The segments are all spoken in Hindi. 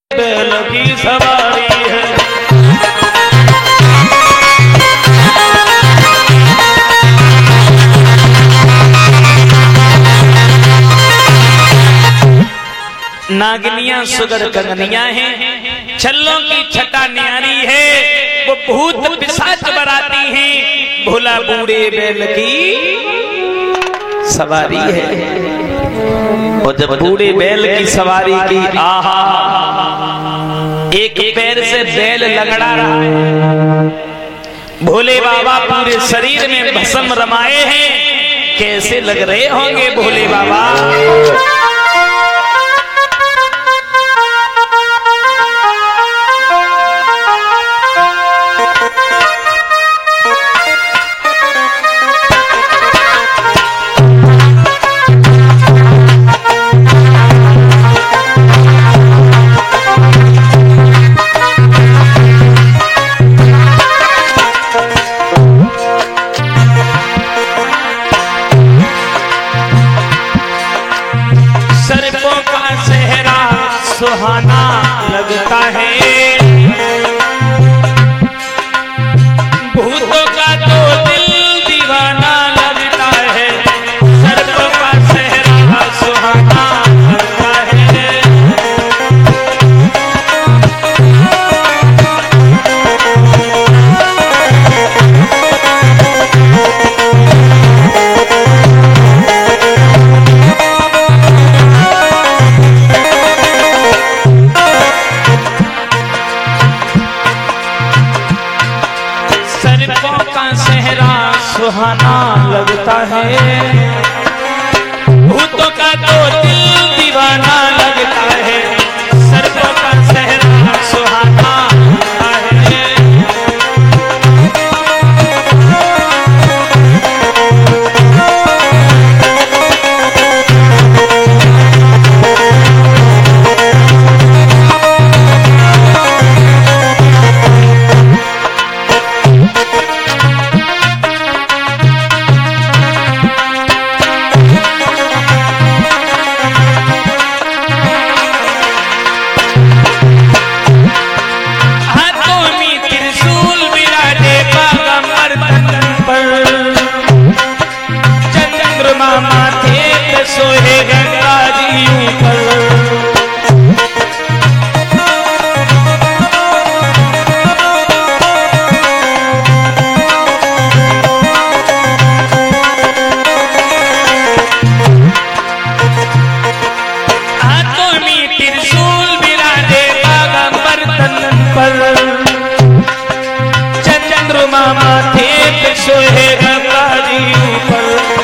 बैल की सवारी है। नागिनियां सुगर कंगनियां हैं, छल्लों की छटा न्यारी है, वो भूत पिशाच बराती हैं, भोला बूढ़े बैल की सवारी है। और जब बूढ़े बैल की सवारी की, आहा, एक पैर से बैल लगड़ा रहा है, भोले बाबा पूरे शरीर में भस्म रमाए हैं, कैसे लग रहे होंगे भोले बाबा। सुहाना लगता है, भूतों का तो दिल दीवाना लगता है, सर्पों का सेहरा सुहाना लगता है। सुहाना लगता है, भूतों का तो दिल दीवाना लगता है, सर्पों का सेहरा सुहाना लगता है। माथे पे सोहे गंगा जी ऊपर, हाथों में त्रिशूल बिराजे बागंबर तन पर, चंद्रमा माथे पे सोहे गंगा जी ऊपर,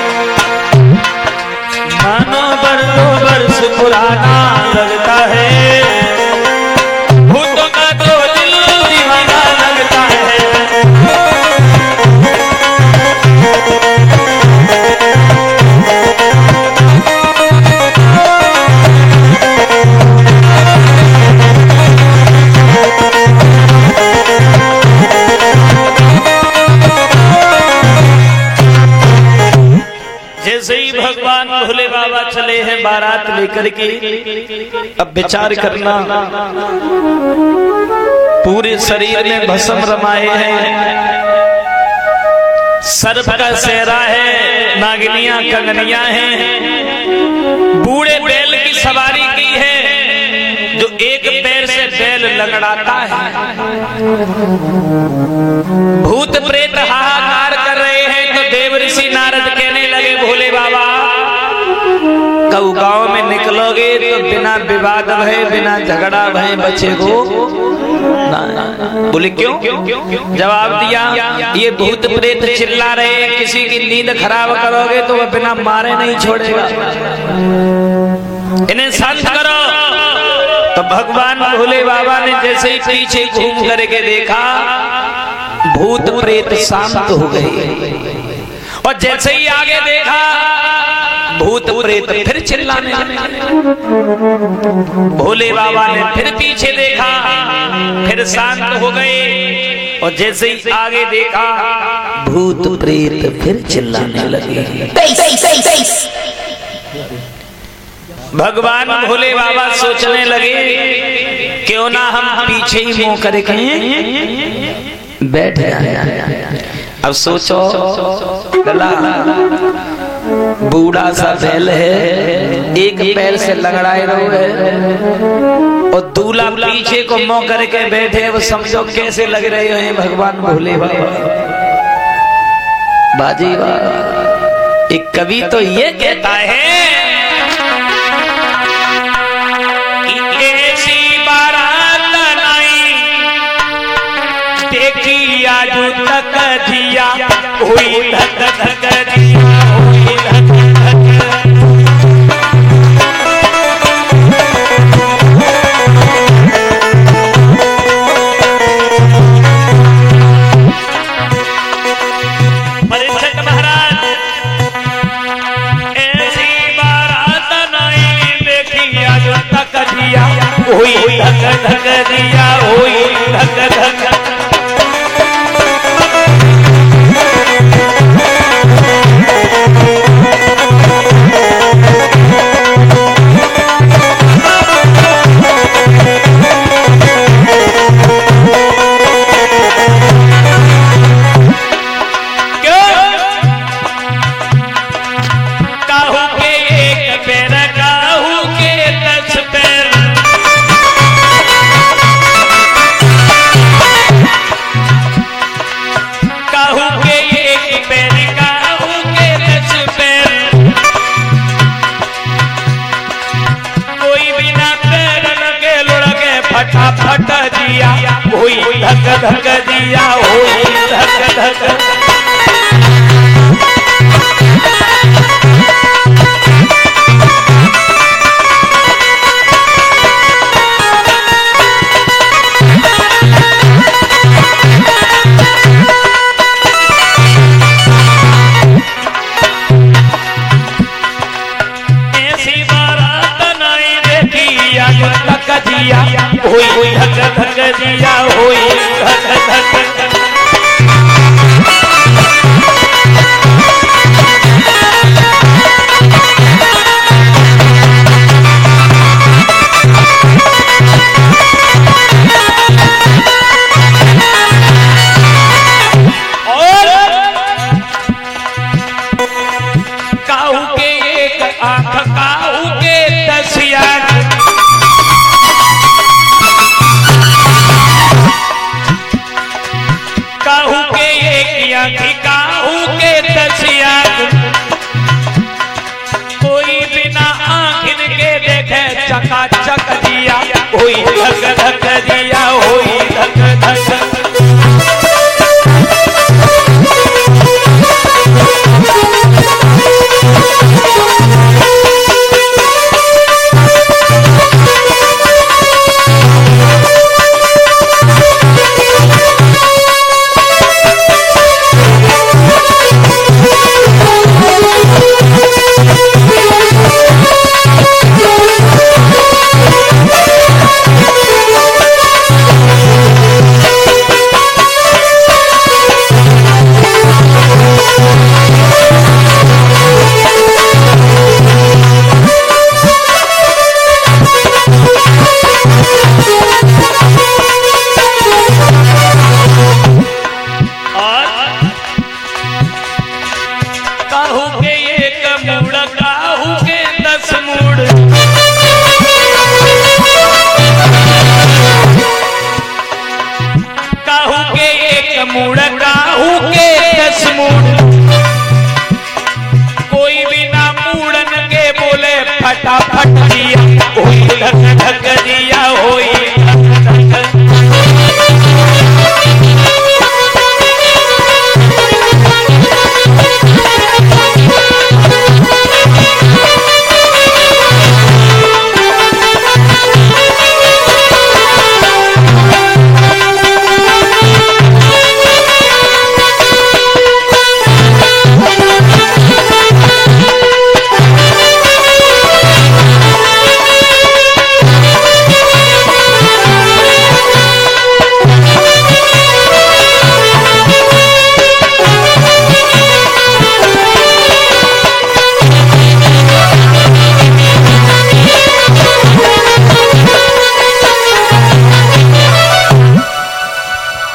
मानो वर्ष पुराना लगता है, भूतों का तो दिल दीवाना लगता है। जैसे ही भगवान भोले बाबा चले हैं बारात लेकर के, अब विचार करना, पूरे शरीर में भस्म रमाए हैं, सर्प का सेहरा है, नागिनियां कंगनियां हैं, बूढ़े बैल की सवारी की है, जो एक पैर से बैल लगड़ाता है, भूत प्रेत हाहाकार कर रहे हैं। तो देव ऋषि नारद कहने लगे, भोले बाबा कऊ गांव में निकलोगे तो बिना विवाद भय बिना झगड़ा भय बचेगो ना। बोले क्यों? जवाब दिया, ये भूत प्रेत चिल्ला रहे, किसी की नींद खराब करोगे तो वह बिना मारे नहीं छोड़ेगा, इन्हें शांत करो। तो भगवान भोले बाबा ने जैसे ही पीछे घूम करके देखा, भूत प्रेत शांत हो गए, और जैसे ही आगे देखा, भूत प्रेत फिर चिल्लाने लगे। भोले बाबा ने फिर पीछे देखा, फिर शांत हो गए, और जैसे ही आगे देखा, भूत प्रेत फिर चिल्लाने लगे। भगवान भोले बाबा सोचने लगे क्यों ना हम पीछे ही मुंह करके बैठ जाए। अब सोचो गला बूढ़ा सा बैल है, एक पैर से लंगड़ाए रहे और दूल्हा पीछे को मुंह करके बैठे। वो समझो कैसे लग रहे हैं भगवान भोले बाबा। बाजी बाबा एक कवि तो ये कहता है कि ऐसी बारात आई देखी आज तक दिया हुई धक धक दिया हुई धक हुई धक धक दिया हुई धक धक। फटाफट दिया हुई धक धक दिया हुई धक धक। दिया हुई धक धक दिया हुई धक धक। और काहू के एक आंख काहू के 10 आंख काहू के एक आंखी काहू के 10 आंख कोई बिना आंखिन के देखे चकाचक दिया हुई धक धक दिया हुई धक धक।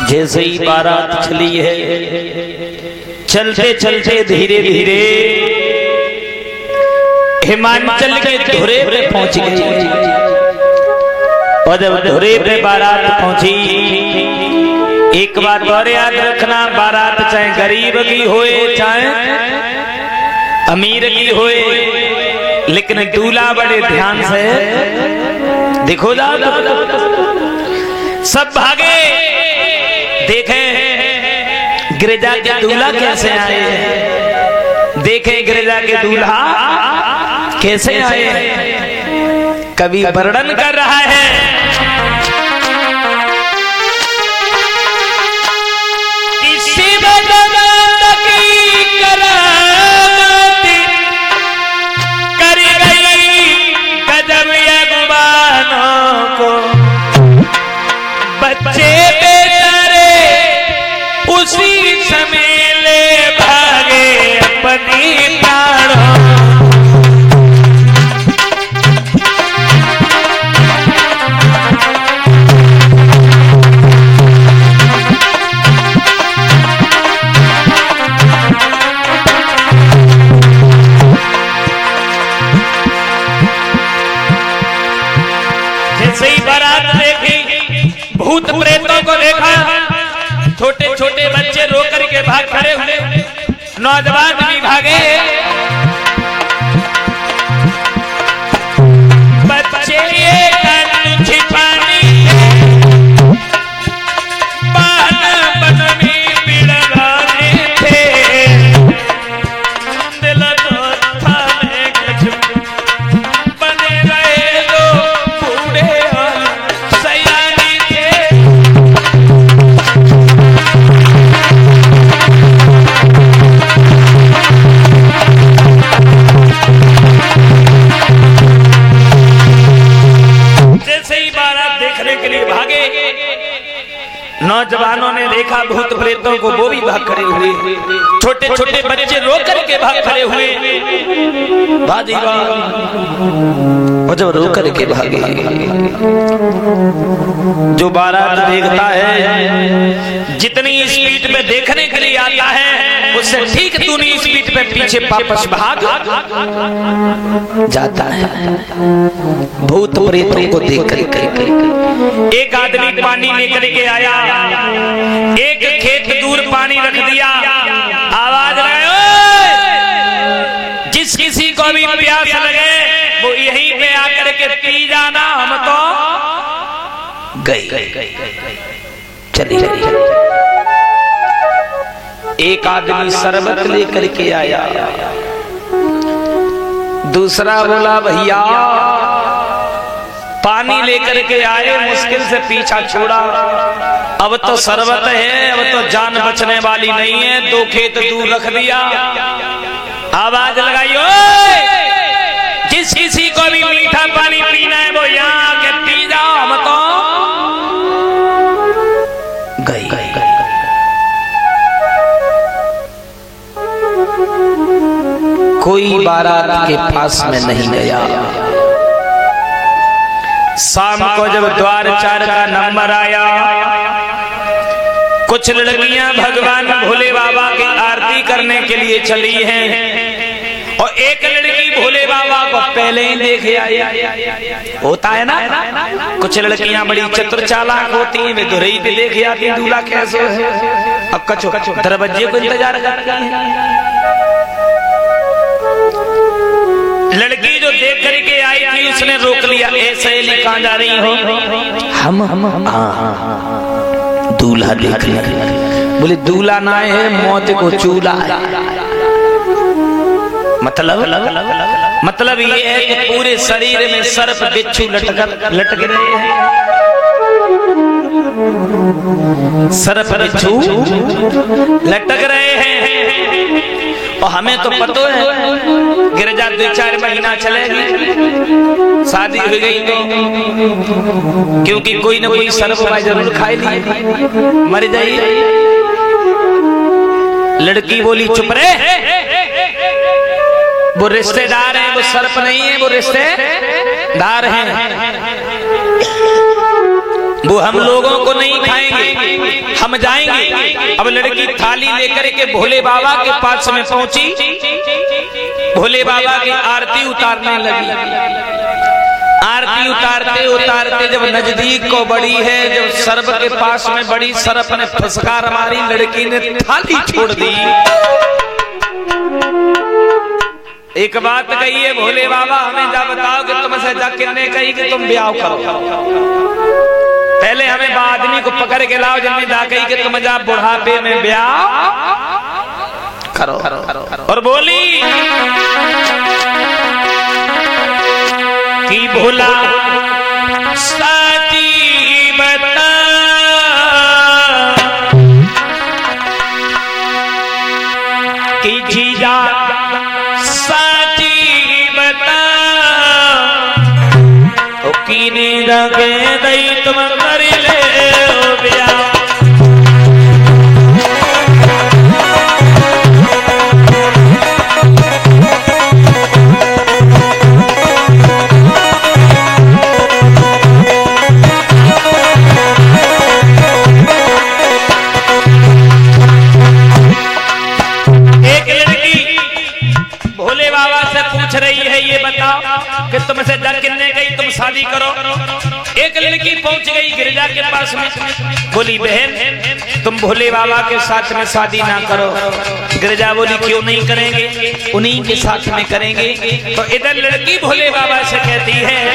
जैसे ही बारात चली है, चलते चलते धीरे धीरे हिमाचल के धुरे पे पहुंच गई। और जब धुरे पे बारात पहुंची, एक बात और याद रखना, बारात चाहे गरीब की होए चाहे अमीर की होए, लेकिन दूल्हा बड़े ध्यान से देखो जा। सब भागे, देखे गिरिजा के दूल्हा कैसे आए, देखे गिरिजा के दूल्हा कैसे आए। कवि वर्णन कर रहा है, बच्चे बेचारे उसी समय ले भागे अपनी प्राणों। जैसे ही बारात देखी, भूत प्रेतों को देखा, छोटे छोटे बच्चे रो करके भाग खड़े हुए, नौजवान भी भागे। बच्चे ये छिपाने बन में बिड़गाने थे, दिल तो थाने कुछ बने रहे दो बूढ़े और सयाने थे। देखने के लिए भागे, नौजवानों ने देखा भूत प्रेतों को, वो भी भाग खड़े हुए, छोटे छोटे बच्चे रो करके भाग खड़े हुए। बाजी जब रो करके भागे, जो बारात देखता है, जितनी स्पीड में देखने के लिए आता है, उससे ठीक दूनी स्पीड पे पीछे वापस भाग जाता है। भूत प्रेतों को देख कर एक आदमी पानी लेकर के आया, एक खेत दूर पानी रख दिया, आवाज लगाए, जिस किसी को भी प्यास लगे वो यहीं पे आकर के पी जाना, हम तो गई चली। एक आदमी शरबत लेकर के आया, दूसरा बोला भैया पानी लेकर के आए, मुश्किल से पीछा छोड़ा, अब तो शरबत है, अब तो जान बचने वाली नहीं है, 2 खेत दूर रख दिया। आवाज लगाई, जिस किसी को भी मीठा पानी पीना है वो यहाँ आके पी जाओ, हम तो गई। कोई बारात के पास में नहीं गया। शाम को जब द्वार 4 का नंबर आया, कुछ लड़कियां भगवान भोले बाबा की आरती करने के लिए चली हैं, और एक लड़की भोले बाबा को पहले ही देखे आई। होता है ना, कुछ लड़कियां बड़ी चतुर चालाक होती हैं, वे दुरई पे देखे आती हैं दूल्हा कैसे है। अब कचो दरवाजे को इंतजार करती है। लड़की जो देख करके आई थी, उसने रोक लिया, ऐसे ही कहाँ जा रही हो? हम दूल्हा देखने। बोले दूल्हा ना है, मौत को चूल्हा है। मतलब ये है कि पूरे शरीर में सर्प बिच्छू लटक रहे हैं, सर्प बिच्छू लटक रहे हैं। और हमें तो पता है गिरजा 2-4 महीना चलेगी, शादी हो गई तो, क्योंकि कोई ना कोई सर्प जरूर खाए लिए, मर जाइए। लड़की बोली चुप रहे, वो रिश्तेदार हैं, वो सर्प नहीं है, वो रिश्तेदार हैं। वो हम लोगों को नहीं खाएंगे, हम जाएंगे। अब लड़की थाली लेकर के भोले बाबा के पास में पहुंची, भोले बाबा की आरती उतारने लगी। आरती उतारते उतारते जब नजदीक को बड़ी है, जब सर्प के पास में बड़ी, सर्प ने फुसकार मारी, लड़की ने थाली छोड़ दी। एक बात कही है भोले बाबा, हमें जा बताओ कि तुमसे जा किन्ने कही कि तुम ब्याह करो। पहले हमें आदमी को पकड़ के लाओ जिनमें जा कही कि तुम जा बुढ़ापे में ब्याह करो। और बोली कि भोला साची बता कि जीजा कीने रखे दई तुम कर ले ब्याह। एक लड़की भोले बाबा से पूछ रही है, ये बताओ कि तुमसे जा किन्ने गई तुम शादी करो। एक लड़की पहुंच गई गिरजा के पास में, बोली बहन तुम भोले बाबा के साथ में शादी ना करो। गिरजा बोली क्यों नहीं करेंगे, उन्हीं के साथ में करेंगे। तो इधर लड़की भोले बाबा से कहती है,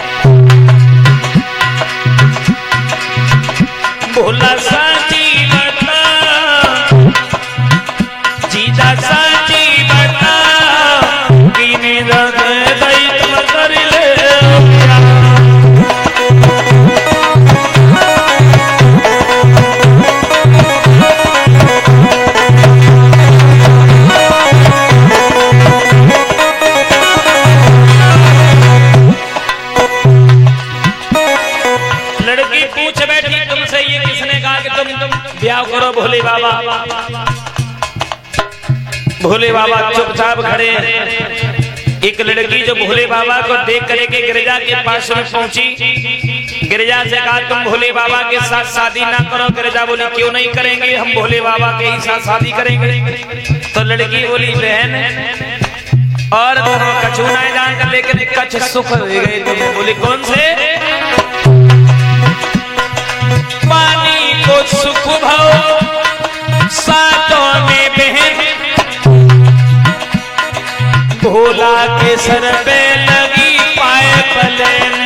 भोला साची बता, जीजा साची बता, कीने रखे दई तुम कर ले। लड़की पूछ बैठी तुमसे, ये किसने कहा कि तुम ब्याह करो भोले बाबा। भोले बाबा चुपचाप खड़े हैं। एक लड़की जो भोले बाबा को देख करके गिरजा के पास में पहुंची, गिरजा से कहा तुम भोले बाबा के साथ शादी ना करो। गिरजा बोली क्यों नहीं करेंगे, हम भोले बाबा के ही साथ शादी करेंगे। तो लड़की बोली बहन और कछु ना जान कर लेकिन कछ सुख दे गए तुम। बोली कौन से, पानी को सुख भाव सातों में बहन, भोला के सर पे लगी पाइपलाइन।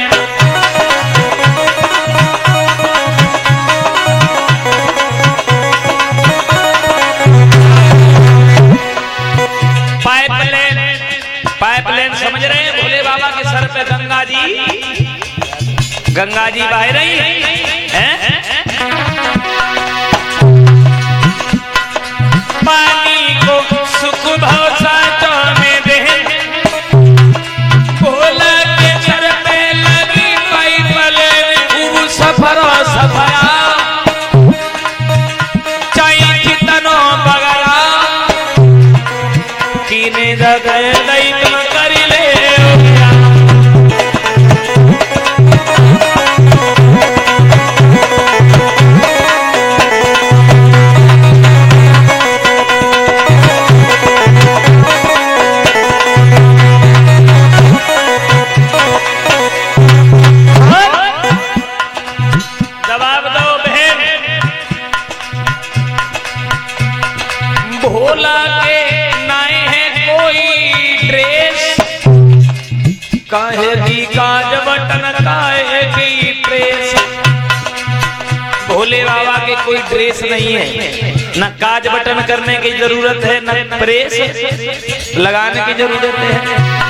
पाइपलाइन समझ रहे हैं, भोले बाबा के सर पे गंगा जी बह रही है। पानी को सुख भाव सातों में बहन, भोला के सर पे लगी पाइपलाइन। खूब सफरो सफरा चाई कितनो बगरा, कीने जगह दई तुम कर ले। जवाब दो बहन, भोला के नाए है कोई ड्रेस, काहे की काज बटन काहे की प्रेस। भोले बाबा के कोई ड्रेस नहीं है, न काज बटन करने की जरूरत है, न प्रेस लगाने की जरूरत है।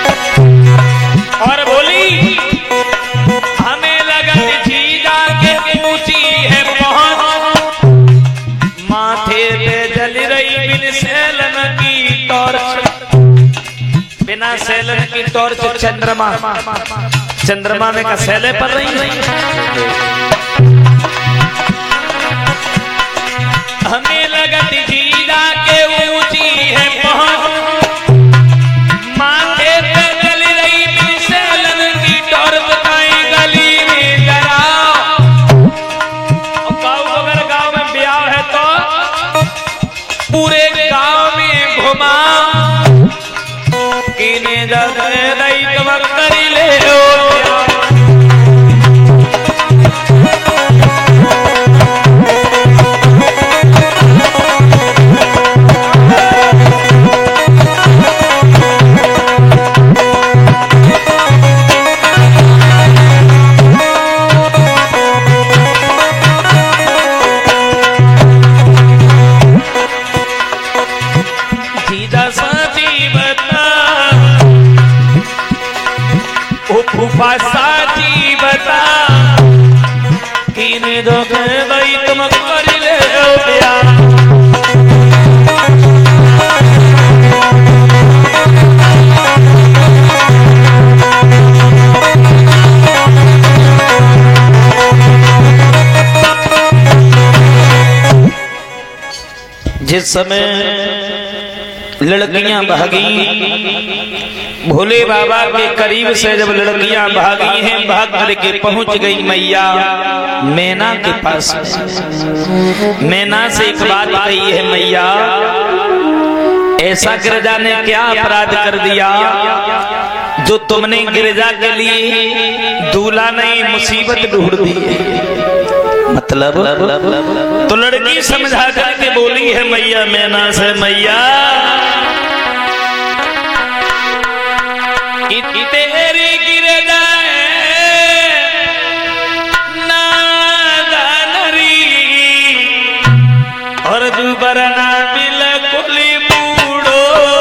और बोली हमें लगन जीजा के ऊंची है पहुंच, माथे पे जल रही बिन सेलन की टॉर्च। बिना सेलन की टॉर्च चंद्रमा में का सेले पर रही। हमें लगत जीजा के ऊंची है पहुंच, माथे पे जल रही बिन सेलन की टॉर्च। गली में जरा घुमा कीने दई तुम करी ले साची बता कीने धोखे दई तुम करी ले प्यार जिस समय लड़कियां भागी भोले बाबा के करीब से जब लड़कियां भागी हैं भाग करके पहुंच गई मैया मैना के पास। मैना से एक बात कही है मैया ऐसा गिरजा ने क्या अपराध कर दिया जो तुमने गिरजा के लिए दूल्हा नहीं मुसीबत ढूंढ दी है। मतलब तो लड़की समझा करके बोली है मैया मैना से मैया तेरी गिर जाए नादानरी और दोबारा ना मिल कुली बूढ़ो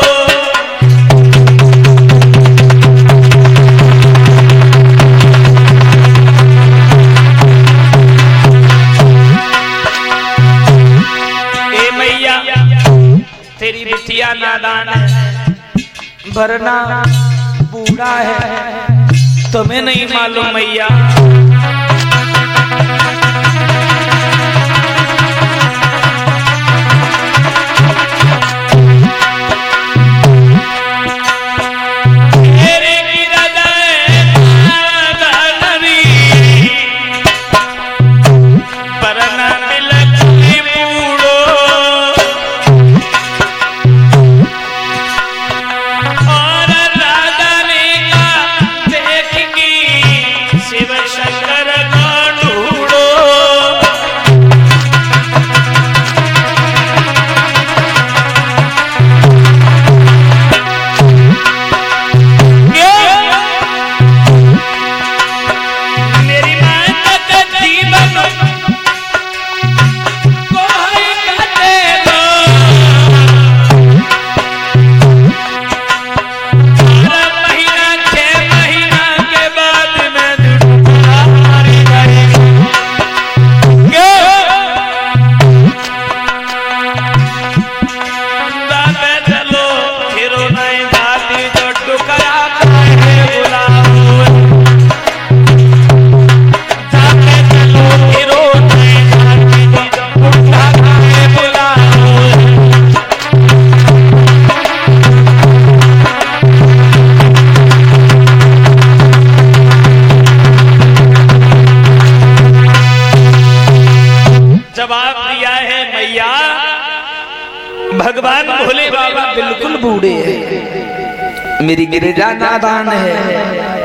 ए मैया तेरी बिटिया नादान है वरना बूढ़ा है तुम्हें नहीं मालूम मैया भगवान भोले बाबा बिल्कुल बूढ़े हैं मेरी गिरिजा नादान है